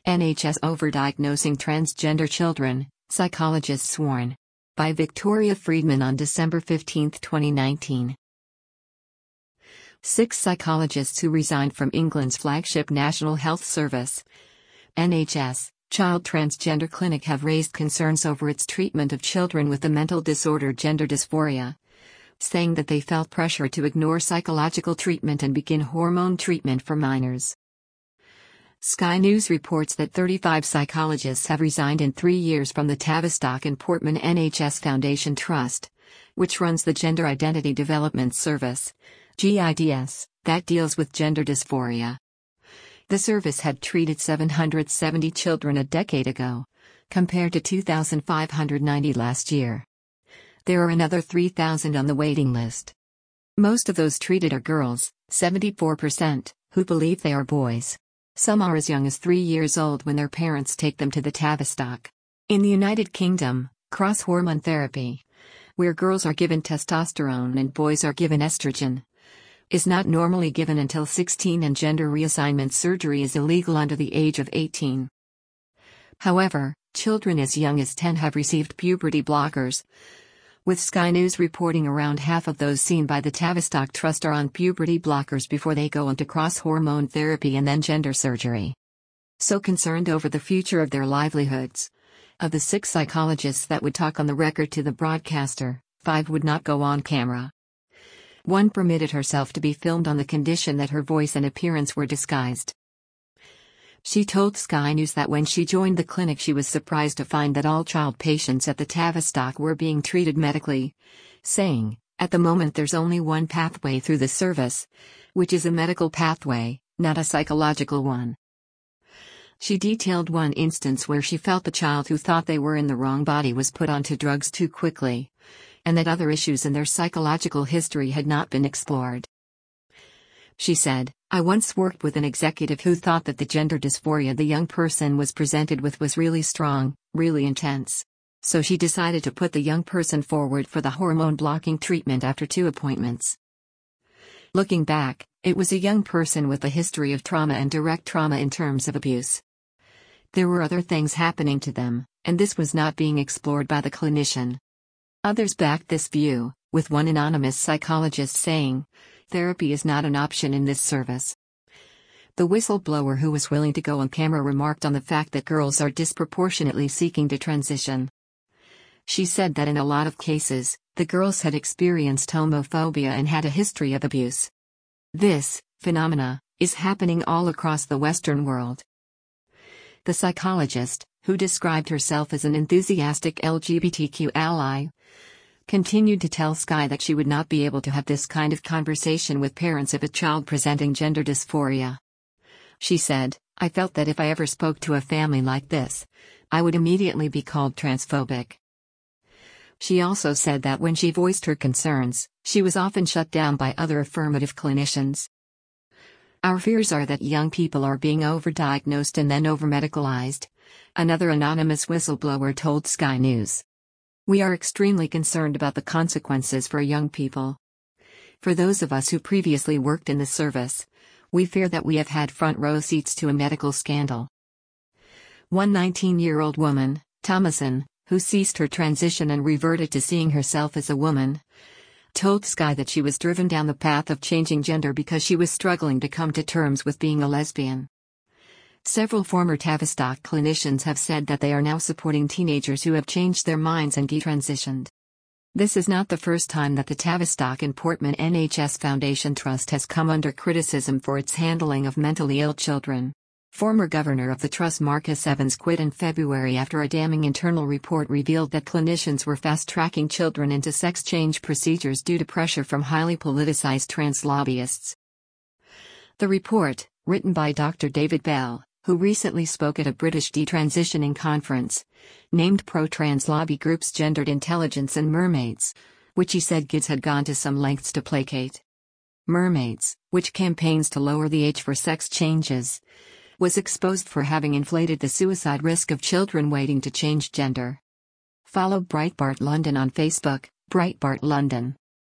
NHS overdiagnosing transgender children, psychologists warn. By Victoria Friedman on December 15, 2019. 6 psychologists who resigned from England's flagship National Health Service, NHS, Child Transgender Clinic have raised concerns over its treatment of children with the mental disorder gender dysphoria, saying that they felt pressure to ignore psychological treatment and begin hormone treatment for minors. Sky News reports that 35 psychologists have resigned in 3 years from the Tavistock and Portman NHS Foundation Trust, which runs the Gender Identity Development Service, GIDS, that deals with gender dysphoria. The service had treated 770 children a decade ago, compared to 2,590 last year. There are another 3,000 on the waiting list. Most of those treated are girls, 74%, who believe they are boys. Some are as young as 3 years old when their parents take them to the Tavistock. In the United Kingdom, cross-hormone therapy, where girls are given testosterone and boys are given estrogen, is not normally given until 16, and gender reassignment surgery is illegal under the age of 18. However, children as young as 10 have received puberty blockers, with Sky News reporting around half of those seen by the Tavistock Trust are on puberty blockers before they go into cross-hormone therapy and then gender surgery. So concerned over the future of their livelihoods, of the 6 psychologists that would talk on the record to the broadcaster, 5 would not go on camera. One permitted herself to be filmed on the condition that her voice and appearance were disguised. She told Sky News that when she joined the clinic she was surprised to find that all child patients at the Tavistock were being treated medically, saying, "At the moment there's only one pathway through the service, which is a medical pathway, not a psychological one." She detailed one instance where she felt the child who thought they were in the wrong body was put onto drugs too quickly, and that other issues in their psychological history had not been explored. She said, "I once worked with an executive who thought that the gender dysphoria the young person was presented with was really strong, really intense. So she decided to put the young person forward for the hormone blocking treatment after 2 appointments. Looking back, it was a young person with a history of trauma and direct trauma in terms of abuse. There were other things happening to them, and this was not being explored by the clinician." Others backed this view, with one anonymous psychologist saying, "Therapy is not an option in this service." The whistleblower who was willing to go on camera remarked on the fact that girls are disproportionately seeking to transition. She said that in a lot of cases, the girls had experienced homophobia and had a history of abuse. This phenomena is happening all across the Western world. The psychologist, who described herself as an enthusiastic LGBTQ ally, continued to tell Sky that she would not be able to have this kind of conversation with parents of a child presenting gender dysphoria. She said, "I felt that if I ever spoke to a family like this, I would immediately be called transphobic." She also said that when she voiced her concerns, she was often shut down by other affirmative clinicians. "Our fears are that young people are being overdiagnosed and then overmedicalized," another anonymous whistleblower told Sky News. "We are extremely concerned about the consequences for young people. For those of us who previously worked in the service, we fear that we have had front row seats to a medical scandal." One 19-year-old woman, Thomason, who ceased her transition and reverted to seeing herself as a woman, told Sky that she was driven down the path of changing gender because she was struggling to come to terms with being a lesbian. Several former Tavistock clinicians have said that they are now supporting teenagers who have changed their minds and detransitioned. This is not the first time that the Tavistock and Portman NHS Foundation Trust has come under criticism for its handling of mentally ill children. Former governor of the trust Marcus Evans quit in February after a damning internal report revealed that clinicians were fast-tracking children into sex change procedures due to pressure from highly politicized trans lobbyists. The report, written by Dr. David Bell, who recently spoke at a British detransitioning conference, named pro-trans lobby groups Gendered Intelligence and Mermaids, which he said GIDS had gone to some lengths to placate. Mermaids, which campaigns to lower the age for sex changes, was exposed for having inflated the suicide risk of children waiting to change gender. Follow Breitbart London on Facebook, Breitbart London.